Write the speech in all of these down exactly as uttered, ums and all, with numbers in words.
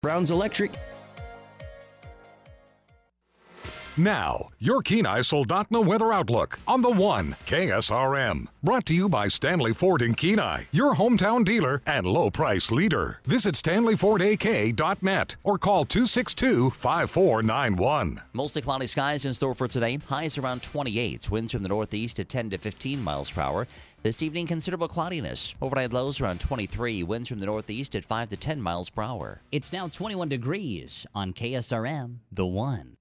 Brown's Electric. Now, your Kenai Soldotna Weather Outlook on the One K S R M. Brought to you by Stanley Ford in Kenai, your hometown dealer and low price leader. Visit stanley ford a k dot net or call two six two, five four nine one. Mostly cloudy skies in store for today. Highs around twenty-eight. Winds from the northeast at ten to fifteen miles per hour. This evening, considerable cloudiness. Overnight lows around twenty-three. Winds from the northeast at five to ten miles per hour. It's now twenty-one degrees on K S R M, the One.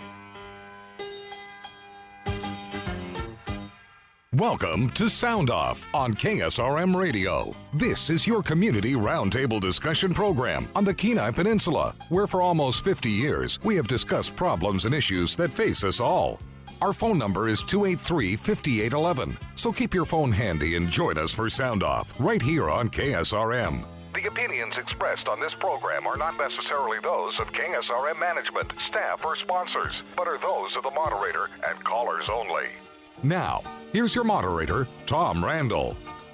Welcome to Sound Off on K S R M Radio. This is your community roundtable discussion program on the Kenai Peninsula, where for almost fifty years we have discussed problems and issues that face us all. Our phone number is two eight three, five eight one one, so keep your phone handy and join us for Sound Off right here on K S R M. The opinions expressed on this program are not necessarily those of K S R M management, staff, or sponsors, but are those of the moderator and callers only. Now, here's your moderator, Tom Randall.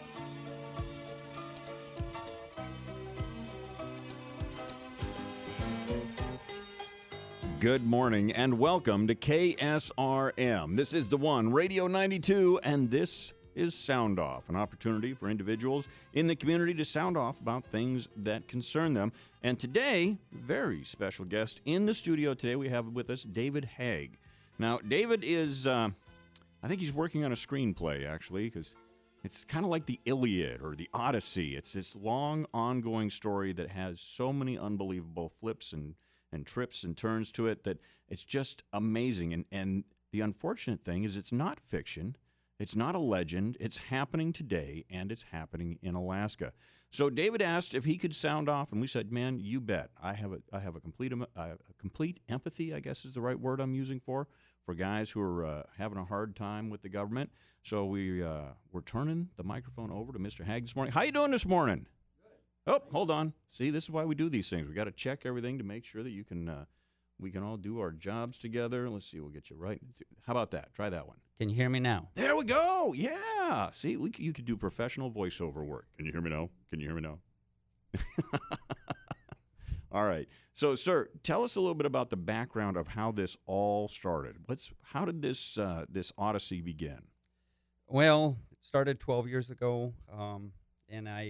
Good morning and welcome to K S R M. This is the One, Radio ninety-two, and this is Sound Off, an opportunity for individuals in the community to sound off about things that concern them. And today, very special guest in the studio today, we have with us David Haig. Now, David is... Uh, I think he's working on a screenplay, actually, because it's kind of like the Iliad or the Odyssey. It's this long, ongoing story that has so many unbelievable flips and, and trips and turns to it that it's just amazing. And, and the unfortunate thing is it's not fiction. It's not a legend. It's happening today, and it's happening in Alaska. So David asked if he could sound off, and we said, man, you bet. I have a, I have a complete, uh, a complete empathy, I guess is the right word I'm using for, for guys who are uh, having a hard time with the government. So we, uh, we're turning the microphone over to Mister Haig this morning. How you doing this morning? Good. Oh, hold on. See, this is why we do these things. We got to check everything to make sure that you can, uh, we can all do our jobs together. Let's see, we'll get you right. How about that? Try that one. Can you hear me now? There we go. Yeah. See, we, you could do professional voiceover work. Can you hear me now? Can you hear me now? All right. So, sir, tell us a little bit about the background of how this all started. What's how did this uh, this odyssey begin? Well, it started twelve years ago, um, and I,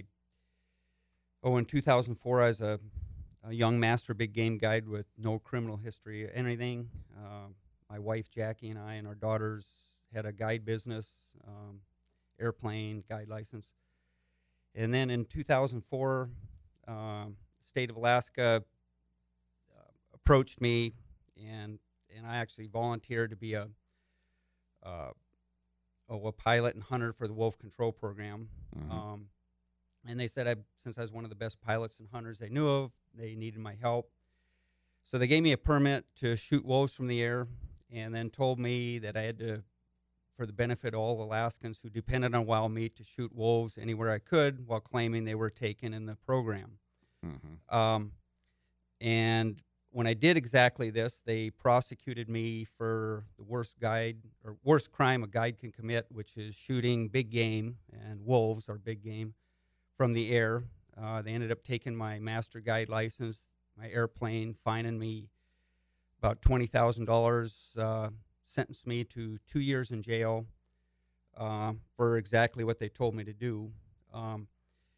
oh, in two thousand four, I was a, a young master big game guide with no criminal history or anything. Uh, my wife, Jackie, and I and our daughters had a guide business, um, airplane, guide license. And then in two thousand four, um, state of Alaska uh, approached me, and and I actually volunteered to be a uh, oh, a pilot and hunter for the Wolf Control Program. Mm-hmm. Um, and they said I, since I was one of the best pilots and hunters they knew of, they needed my help. So they gave me a permit to shoot wolves from the air, and then told me that I had to, for the benefit of all Alaskans who depended on wild meat, to shoot wolves anywhere I could while claiming they were taken in the program. Mm-hmm. Um, and when I did exactly this, they prosecuted me for the worst guide or worst crime a guide can commit, which is shooting big game, and wolves are big game, from the air. Uh, they ended up taking my master guide license, my airplane, fining me about twenty thousand dollars, uh, sentenced me to two years in jail uh, for exactly what they told me to do. Um,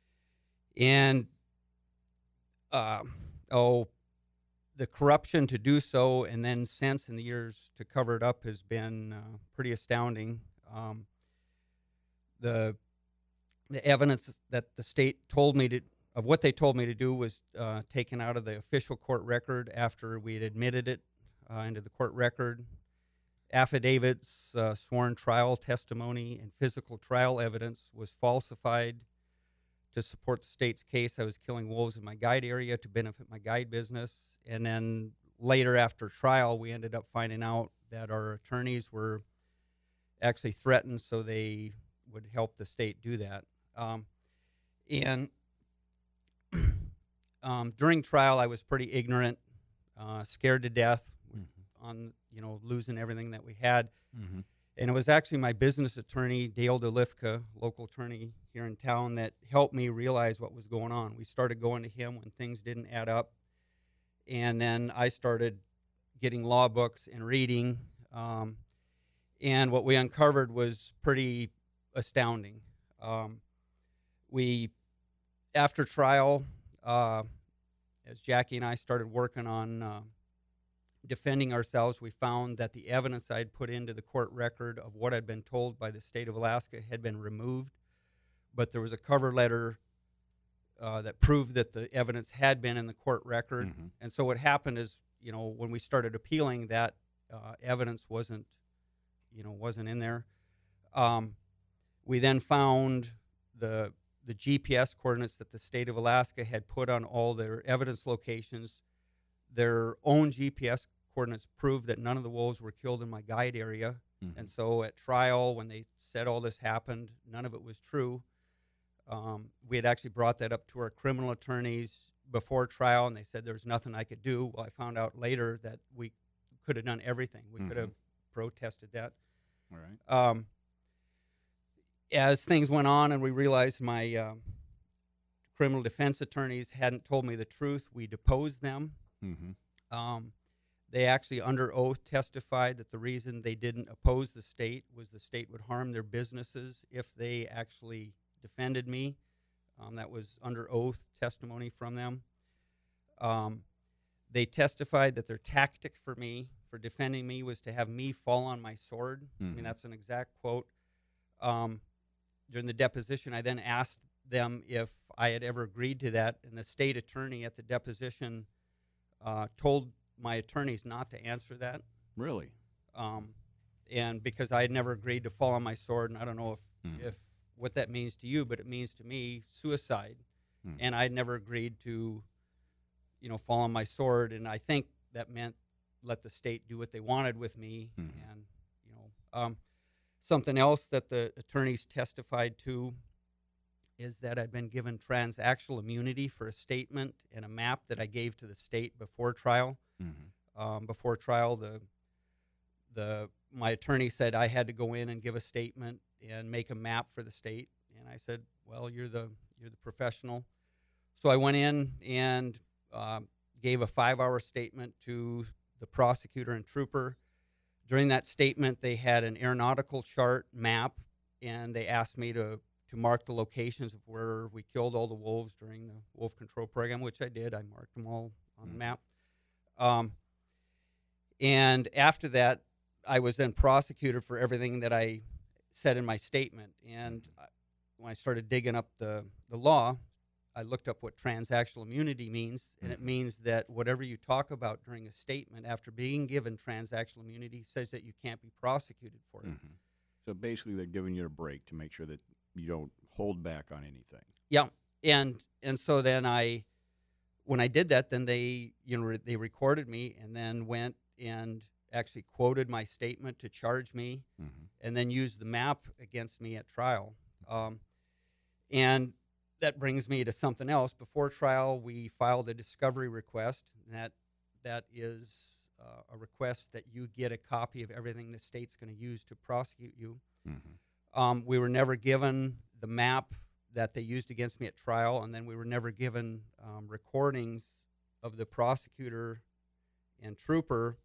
and, uh, oh, the corruption to do so, and then since in the years to cover it up, has been uh, pretty astounding. Um, the the evidence that the state told me to, of what they told me to do, was uh, taken out of the official court record after we had admitted it uh, into the court record. Affidavits, uh, sworn trial testimony, and physical trial evidence was falsified to support the state's case I was killing wolves in my guide area to benefit my guide business. And then later, after trial, we ended up finding out that our attorneys were actually threatened, so they would help the state do that. Um, and um, during trial, I was pretty ignorant, uh, scared to death, mm-hmm. on you know losing everything that we had. Mm-hmm. And it was actually my business attorney, Dale DeLifka, local attorney here in town, that helped me realize what was going on. We started going to him when things didn't add up. and then I started getting law books and reading. Um, and what we uncovered was pretty astounding. Um, we, after trial, uh, as Jackie and I started working on uh, defending ourselves, we found that the evidence I'd put into the court record of what I'd been told by the state of Alaska had been removed, but there was a cover letter uh, that proved that the evidence had been in the court record. Mm-hmm. And so what happened is, you know, when we started appealing, that uh, evidence wasn't, you know, wasn't in there. Um, we then found the the G P S coordinates that the state of Alaska had put on all their evidence locations. Their own G P S coordinates proved that none of the wolves were killed in my guide area. Mm-hmm. And so at trial, when they said all this happened, none of it was true. Um, we had actually brought that up to our criminal attorneys before trial, and they said there was nothing I could do. Well, I found out later that we could have done everything. We Mm-hmm. could have protested that. All right. Um, as things went on and we realized my uh, criminal defense attorneys hadn't told me the truth, we deposed them. Mm-hmm. Um, they actually, under oath, testified that the reason they didn't oppose the state was the state would harm their businesses if they actually defended me. Um, that was under oath testimony from them. Um, they testified that their tactic for me, for defending me, was to have me fall on my sword. I Mhm. mean, that's an exact quote. Um, during the deposition, I then asked them if I had ever agreed to that, and the state attorney at the deposition uh, told my attorneys not to answer that. Really? Um, and because I had never agreed to fall on my sword, and I don't know if, Mhm. if what that means to you, but it means to me suicide. Mhm. And I'd never agreed to, you know, fall on my sword, and I think that meant let the state do what they wanted with me. Mhm. And, you know, um, something else that the attorneys testified to is that I'd been given transactional immunity for a statement and a map that I gave to the state before trial. Mm-hmm. Um, before trial, the the my attorney said I had to go in and give a statement and make a map for the state, and I said, "Well, you're the you're the professional." So I went in and uh, gave a five-hour statement to the prosecutor and trooper. During that statement, they had an aeronautical chart map, and they asked me to to mark the locations of where we killed all the wolves during the wolf control program, which I did. I marked them all on the Mhm. map. Um, and after that, I was then prosecuted for everything that I said in my statement. And I, when I started digging up the, the law, I looked up what transactional immunity means, and it Mhm. means that whatever you talk about during a statement after being given transactional immunity says that you can't be prosecuted for it. Mm-hmm. So basically, they're giving you a break to make sure that you don't hold back on anything. Yeah, and and so then I, when I did that, then they you know re- they recorded me and then went and actually quoted my statement to charge me, Mm-hmm. and then used the map against me at trial. Um, and that brings me to something else. Before trial, we filed a discovery request. And that that is uh, a request that you get a copy of everything the state's going to use to prosecute you. Mm-hmm. Um, we were never given the map that they used against me at trial, and then we were never given um, recordings of the prosecutor and trooper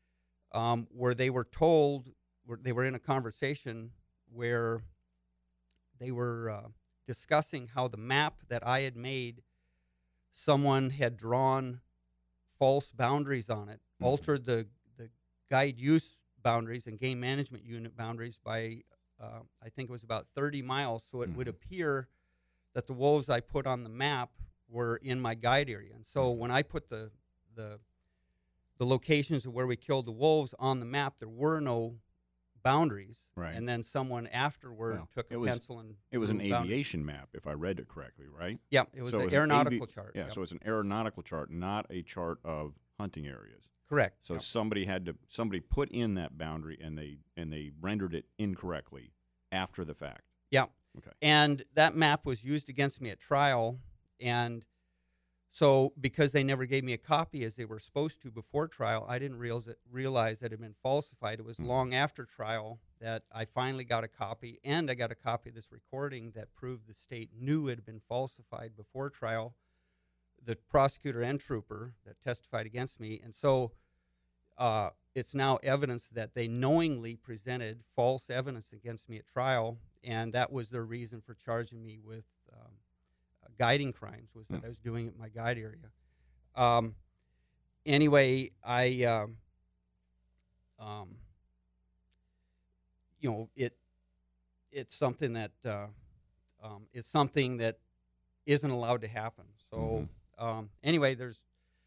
um, where they were told, where they were in a conversation where they were uh, discussing how the map that I had made, someone had drawn false boundaries on it, Mhm. altered the, the guide use boundaries and game management unit boundaries by Uh, I think it was about thirty miles, so it would Mhm. appear that the wolves I put on the map were in my guide area. And so Mhm. when I put the, the the locations of where we killed the wolves on the map, there were no boundaries. Right. And then someone afterward Well, took it a was- pencil and It was an drew boundaries. aviation map, if I read it correctly, right? Yeah, it was So it an was an aeronautical avi- chart. Yeah, Yep. so it's an aeronautical chart, not a chart of hunting areas. Correct. So Yep. somebody had to somebody put in that boundary, and they and they rendered it incorrectly after the fact. Yeah. Okay. And that map was used against me at trial. And so because they never gave me a copy as they were supposed to before trial, I didn't realize that, realize that it had been falsified. It was Mhm. long after trial that I finally got a copy, and I got a copy of this recording that proved the state knew it had been falsified before trial. the prosecutor and trooper that testified against me, and so uh, it's now evidence that they knowingly presented false evidence against me at trial, and that was their reason for charging me with um, uh, guiding crimes, was that I was doing it in my guide area. Um, anyway, I, um, um, you know, it it's something that uh, um, is something that isn't allowed to happen. So Mm-hmm. um, anyway, there's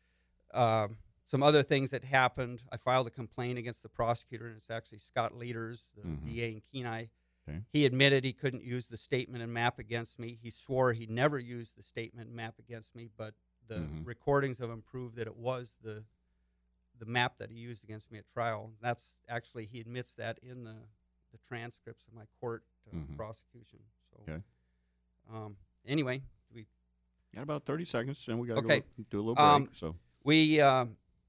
uh, some other things that happened. I filed a complaint against the prosecutor, and it's actually Scott Leaders, the Mhm. D A in Kenai. Okay. He admitted he couldn't use the statement and map against me. He swore he never used the statement and map against me, but the Mhm. recordings of him prove that it was the the map that he used against me at trial. That's actually, he admits that in the, the transcripts of my court uh, Mhm. prosecution. So, Okay. um, anyway, we Got about thirty seconds, and we got to Okay. go do a little break. Um, so we uh,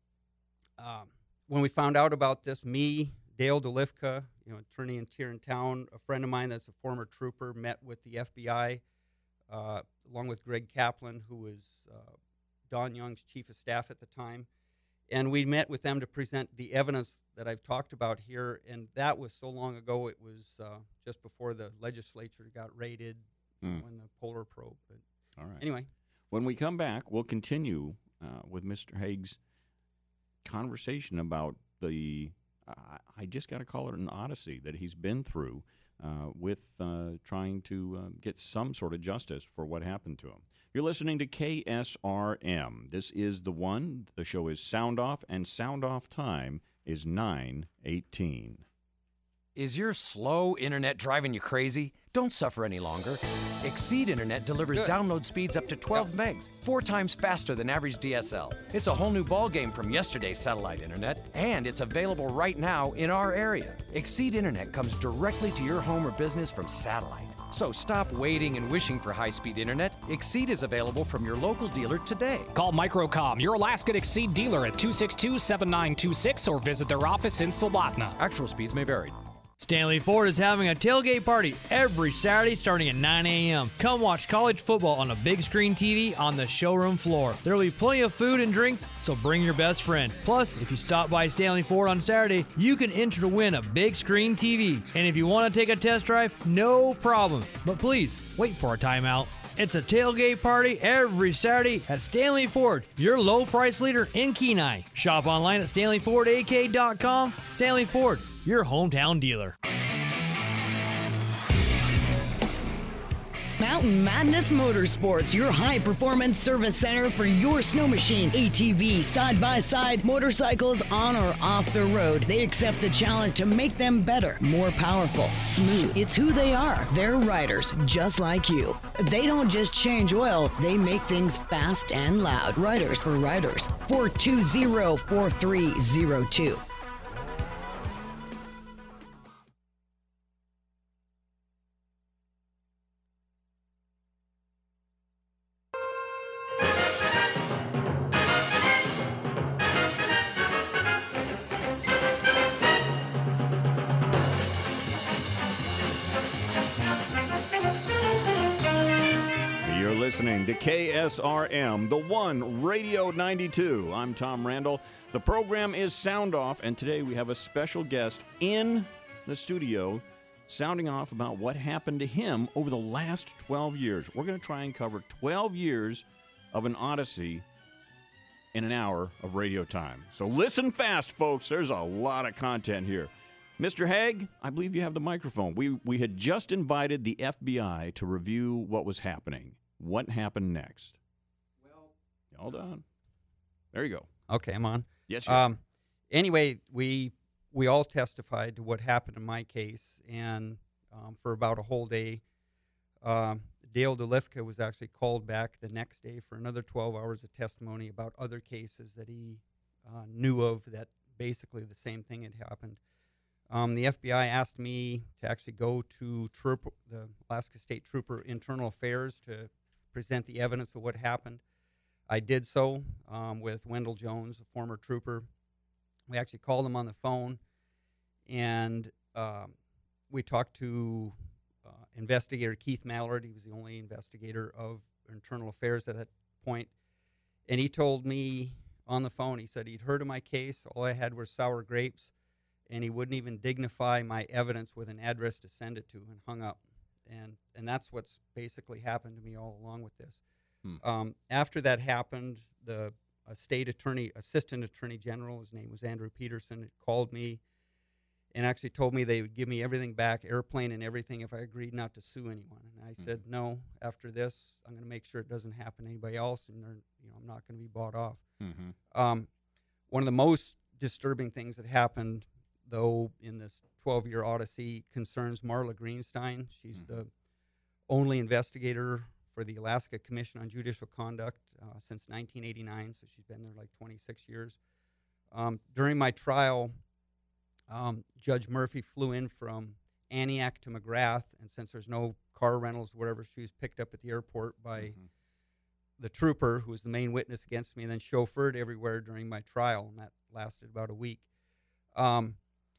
um, when we found out about this, me, Dale DeLifka, you know, attorney in here in town, a friend of mine that's a former trooper, met with the F B I, uh, along with Greg Kaplan, who was uh, Don Young's chief of staff at the time. And we met with them to present the evidence that I've talked about here. And that was so long ago, it was uh, just before the legislature got raided Mm. when the Polar probe. But all right. anyway, When we come back, we'll continue uh, with Mister Haig's conversation about the, uh, I just got to call it an odyssey that he's been through uh, with uh, trying to uh, get some sort of justice for what happened to him. You're listening to K S R M. This is The One. The show is Sound Off, and Sound Off time is nine eighteen. Is your slow internet driving you crazy? Don't suffer any longer. Exceed Internet delivers Good. download speeds up to twelve megs, four times faster than average D S L. It's a whole new ballgame from yesterday's satellite internet, and it's available right now in our area. Exceed Internet comes directly to your home or business from satellite. So stop waiting and wishing for high-speed internet. Exceed is available from your local dealer today. Call Microcom, your Alaskan Exceed dealer at two six two, seven nine two six or visit their office in Soldotna. Actual speeds may vary. Stanley Ford is having a tailgate party every Saturday starting at nine a.m. Come watch college football on a big screen T V on the showroom floor. There will be plenty of food and drinks, so bring your best friend. Plus, if you stop by Stanley Ford on Saturday, you can enter to win a big screen T V. And if you want to take a test drive, no problem. But please, wait for a timeout. It's a tailgate party every Saturday at Stanley Ford, your low price leader in Kenai. Shop online at stanley ford a k dot com. Stanley Ford, your hometown dealer. Mountain Madness Motorsports, your high-performance service center for your snow machine, A T V, side-by-side, motorcycles on or off the road. They accept the challenge to make them better, more powerful, smooth. It's who they are. They're riders, just like you. They don't just change oil, they make things fast and loud. Riders for riders. four two zero, four three zero two. You're listening to K S R M, The One, Radio ninety-two. I'm Tom Randall. The program is Sound Off, and today we have a special guest in the studio sounding off about what happened to him over the last twelve years. We're going to try and cover twelve years of an odyssey in an hour of radio time. So listen fast, folks. There's a lot of content here. Mister Haig, I believe you have the microphone. We we had just invited the F B I to review what was happening. What happened next? Well, hold on. There you go. okay, I'm on. Yes, sir. Um, anyway, we we all testified to what happened in my case, and um, for about a whole day, um, Dale DeLifka was actually called back the next day for another twelve hours of testimony about other cases that he uh, knew of that basically the same thing had happened. Um, the F B I asked me to actually go to troop, the Alaska State Trooper Internal Affairs to present the evidence of what happened. I did so um, with Wendell Jones, a former trooper. We actually called him on the phone, and um, we talked to uh, investigator Keith Mallard. He was the only investigator of Internal Affairs at that point. And he told me on the phone, he said he'd heard of my case. All I had were sour grapes, and he wouldn't even dignify my evidence with an address to send it to, and hung up. And and that's what's basically happened to me all along with this. Hmm. Um, after that happened, the a state attorney, assistant attorney general, his name was Andrew Peterson, had called me and actually told me they would give me everything back, airplane and everything, if I agreed not to sue anyone. And I mm-hmm. said, no, after this, I'm going to make sure it doesn't happen to anybody else, and you know, I'm not going to be bought off. Mm-hmm. Um, one of the most disturbing things that happened, though, in this twelve-year odyssey concerns Marla Greenstein. She's mm-hmm. the only investigator for the Alaska Commission on Judicial Conduct uh, since nineteen eighty-nine, so she's been there like twenty-six years. Um, during my trial, Um, Judge Murphy flew in from Antioch to McGrath, and since there's no car rentals, whatever, she was picked up at the airport by mm-hmm. the trooper who was the main witness against me, and then chauffeured everywhere during my trial, and that lasted about a week. Um,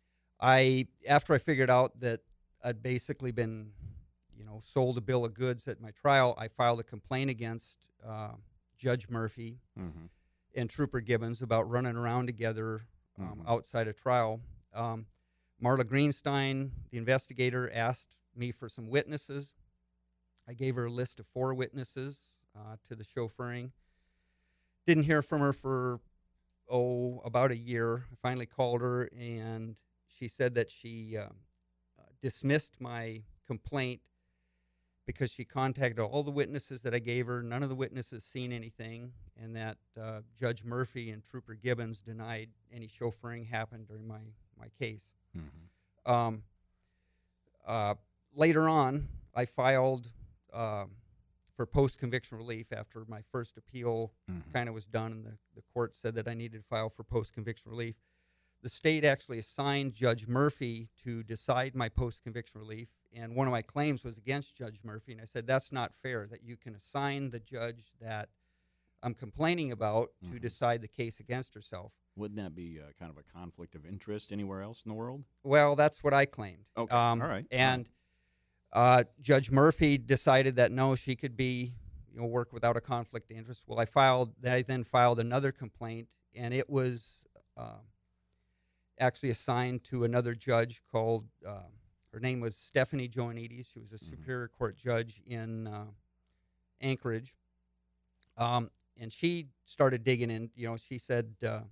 I after I figured out that I'd basically been, you know, sold a bill of goods at my trial, I filed a complaint against uh, Judge Murphy mm-hmm. and Trooper Gibbons about running around together um, mm-hmm. outside a trial. Um, Marla Greenstein, the investigator, asked me for some witnesses. I gave her a list of four witnesses uh, to the chauffeuring. Didn't hear from her for, oh, about a year. I finally called her, and she said that she uh, uh, dismissed my complaint because she contacted all the witnesses that I gave her. None of the witnesses seen anything, and that uh, Judge Murphy and Trooper Gibbons denied any chauffeuring happened during my my case. Mm-hmm. Um, uh, later on, I filed uh, for post-conviction relief after my first appeal mm-hmm. kind of was done, and the, the court said that I needed to file for post-conviction relief. The state actually assigned Judge Murphy to decide my post-conviction relief, and one of my claims was against Judge Murphy, and I said, that's not fair, that you can assign the judge that I'm complaining about mm-hmm. to decide the case against herself. Wouldn't that be uh, kind of a conflict of interest anywhere else in the world? Well, that's what I claimed. Okay, um, all right. And uh, Judge Murphy decided that no, she could be, you know, work without a conflict of interest. Well, I filed. I then filed another complaint, and it was uh, actually assigned to another judge called. Uh, her name was Stephanie Joanides. She was a mm-hmm. Superior Court judge in uh, Anchorage, um, and she started digging in. You know, she said. Uh,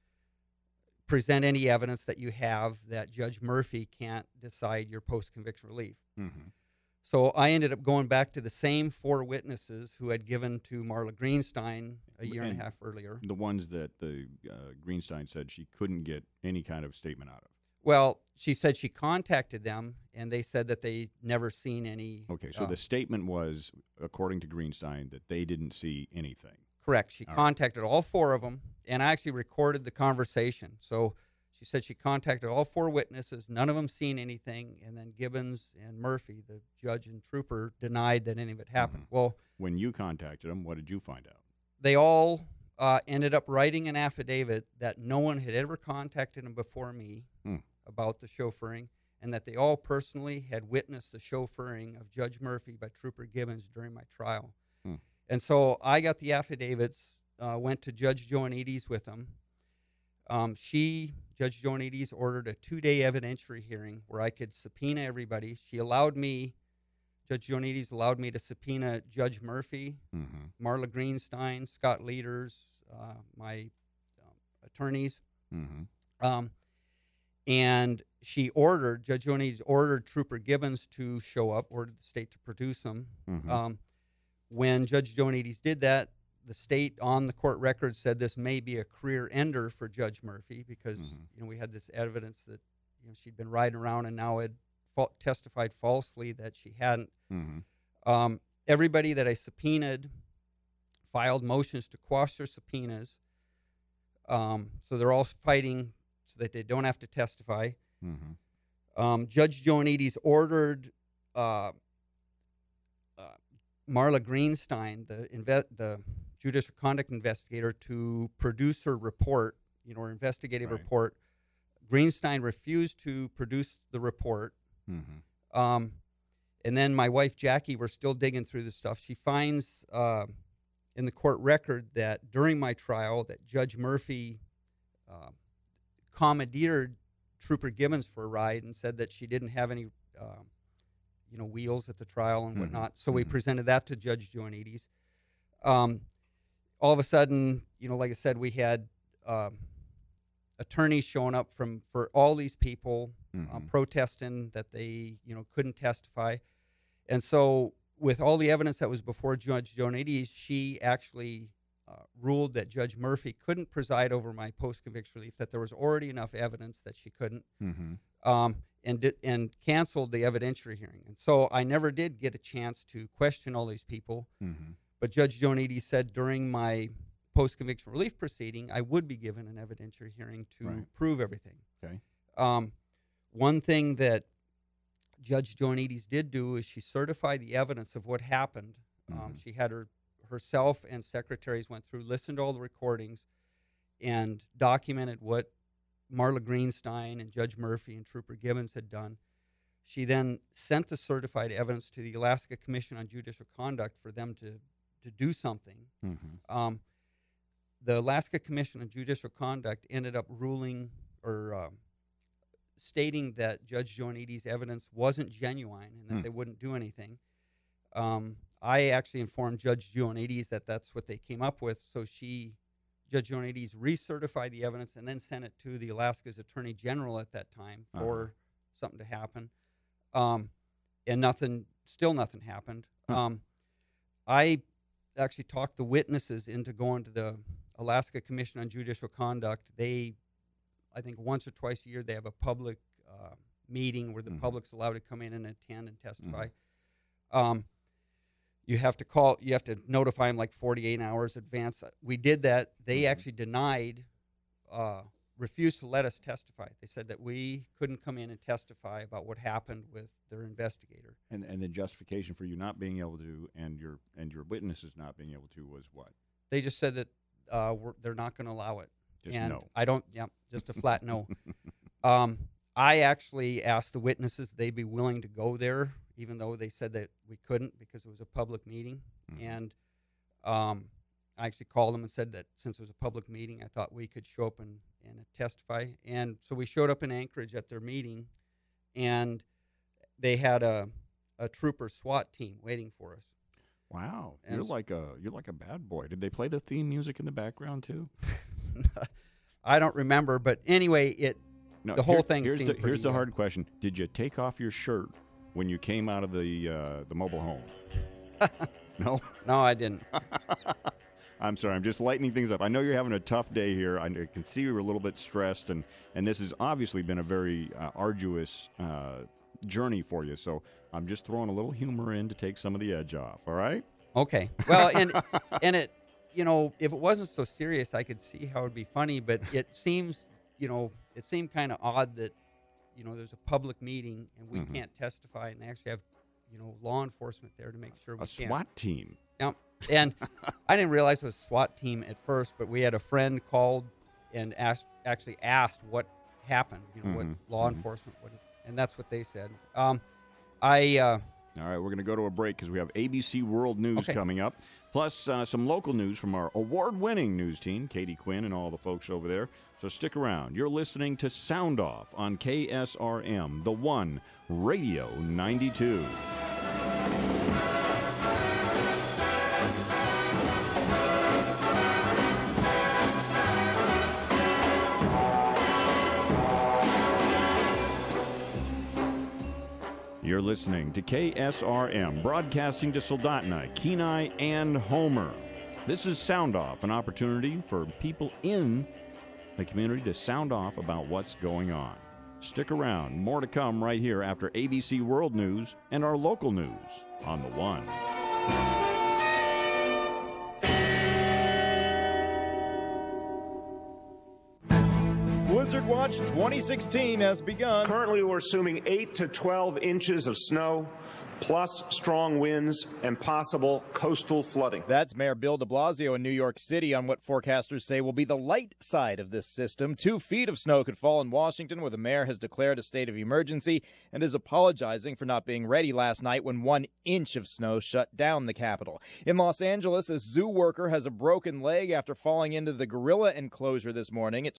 present any evidence that you have that Judge Murphy can't decide your post-conviction relief. Mm-hmm. So I ended up going back to the same four witnesses who had given to Marla Greenstein a year and, and a half earlier. The ones that the uh, Greenstein said she couldn't get any kind of statement out of. Well, she said she contacted them, and they said that they never seen any. Okay, so uh, the statement was, according to Greenstein, that they didn't see anything. Correct. She all contacted right. all four of them, and I actually recorded the conversation. So she said she contacted all four witnesses. None of them seen anything, and then Gibbons and Murphy, the judge and trooper, denied that any of it happened. Mm-hmm. Well, when you contacted them, what did you find out? They all uh, ended up writing an affidavit that no one had ever contacted them before me hmm. about the chauffeuring, and that they all personally had witnessed the chauffeuring of Judge Murphy by Trooper Gibbons during my trial. Hmm. And so I got the affidavits, uh, went to Judge Joanides with them. Um, she, Judge Joanides, ordered a two-day evidentiary hearing where I could subpoena everybody. She allowed me, Judge Joanides allowed me to subpoena Judge Murphy, mm-hmm. Marla Greenstein, Scott Leaders, uh, my um, attorneys. Mm-hmm. Um, and she ordered, Judge Joanides ordered Trooper Gibbons to show up, ordered the state to produce him. Mm-hmm. Um, When Judge Joanides did that, the state on the court record said this may be a career ender for Judge Murphy because mm-hmm. you know we had this evidence that you know she'd been riding around and now had fa- testified falsely that she hadn't. Mm-hmm. Um, everybody that I subpoenaed filed motions to quash their subpoenas, um, so they're all fighting so that they don't have to testify. Mm-hmm. Um, Judge Joanides ordered. Uh, Marla Greenstein, the inve- the judicial conduct investigator, to produce her report, you know, her investigative right. report. Greenstein refused to produce the report. Mm-hmm. Um, and then my wife, Jackie, we're still digging through the stuff. She finds uh, in the court record that during my trial that Judge Murphy uh, commandeered Trooper Gibbons for a ride and said that she didn't have any, uh, you know, wheels at the trial and whatnot. Mm-hmm. So we mm-hmm. presented that to Judge Joanides. Um, all of a sudden, you know, like I said, we had uh, attorneys showing up from for all these people mm-hmm. uh, protesting that they, you know, couldn't testify. And so with all the evidence that was before Judge Joanides, she actually uh, ruled that Judge Murphy couldn't preside over my post-conviction relief, that there was already enough evidence that she couldn't, mm-hmm. um, and di- and canceled the evidentiary hearing. And so I never did get a chance to question all these people. Mm-hmm. But Judge Joanides said during my post-conviction relief proceeding, I would be given an evidentiary hearing to right. prove everything. Okay. Um, one thing that Judge Joanides did do is she certified the evidence of what happened. Mm-hmm. Um, she had her herself and secretaries went through, listened to all the recordings, and documented what Marla Greenstein and Judge Murphy and Trooper Gibbons had done. She then sent the certified evidence to the Alaska Commission on Judicial Conduct for them to, to do something. Mm-hmm. Um, the Alaska Commission on Judicial Conduct ended up ruling or uh, stating that Judge Joanides' evidence wasn't genuine and that mm. they wouldn't do anything. Um, I actually informed Judge Joanides that that's what they came up with, so she, Judge Joanides, recertified the evidence and then sent it to the Alaska's Attorney General at that time for uh-huh. something to happen. Um, and nothing, still nothing happened. Huh. Um, I actually talked the witnesses into going to the Alaska Commission on Judicial Conduct. They, I think once or twice a year, they have a public uh, meeting where the mm-hmm. public's allowed to come in and attend and testify. Mm-hmm. Um, you have to call, you have to notify them like forty-eight hours advance. We did that. They mm-hmm. actually denied, uh, refused to let us testify. They said that we couldn't come in and testify about what happened with their investigator. And and the justification for you not being able to, and your and your witnesses not being able to, was what? They just said that uh, we're, they're not going to allow it. Just and no. I don't. Yeah, just a flat no. Um, I actually asked the witnesses if they'd be willing to go there, even though they said that we couldn't because it was a public meeting. Mm-hmm. And um, I actually called them and said that since it was a public meeting, I thought we could show up and, and testify. And so we showed up in Anchorage at their meeting, and they had a, a trooper SWAT team waiting for us. Wow, and you're like a you're like a bad boy. Did they play the theme music in the background too? I don't remember, but anyway, it no, the whole here, thing here's seemed the, pretty Here's the good. hard question. Did you take off your shirt when you came out of the uh, the mobile home? No? No, I didn't. I'm sorry. I'm just lightening things up. I know you're having a tough day here. I can see you're a little bit stressed, and, and this has obviously been a very uh, arduous uh, journey for you. So I'm just throwing a little humor in to take some of the edge off, all right? Okay. Well, and and it, you know, if it wasn't so serious, I could see how it would be funny, but it seems, you know, it seemed kind of odd that, you know, there's a public meeting and we mm-hmm. can't testify and actually have, you know, law enforcement there to make sure we a can. A SWAT team. Yeah. And I didn't realize it was a SWAT team at first, but we had a friend called and asked, actually asked what happened, you know, mm-hmm. what law mm-hmm. enforcement would, and that's what they said. Um, I, uh, All right, we're going to go to a break because we have A B C World News okay. coming up, plus uh, some local news from our award-winning news team, Katie Quinn and all the folks over there. So stick around. You're listening to Sound Off on K S R M, the one, Radio ninety-two. You're listening to K S R M, broadcasting to Soldotna, Kenai, and Homer. This is Sound Off, an opportunity for people in the community to sound off about what's going on. Stick around. More to come right here after A B C World News and our local news on The One. Blizzard Watch twenty sixteen has begun. Currently, we're assuming eight to twelve inches of snow, plus strong winds and possible coastal flooding. That's Mayor Bill de Blasio in New York City on what forecasters say will be the light side of this system. Two feet of snow could fall in Washington, where the mayor has declared a state of emergency and is apologizing for not being ready last night when one inch of snow shut down the capital. In Los Angeles, a zoo worker has a broken leg after falling into the gorilla enclosure this morning. It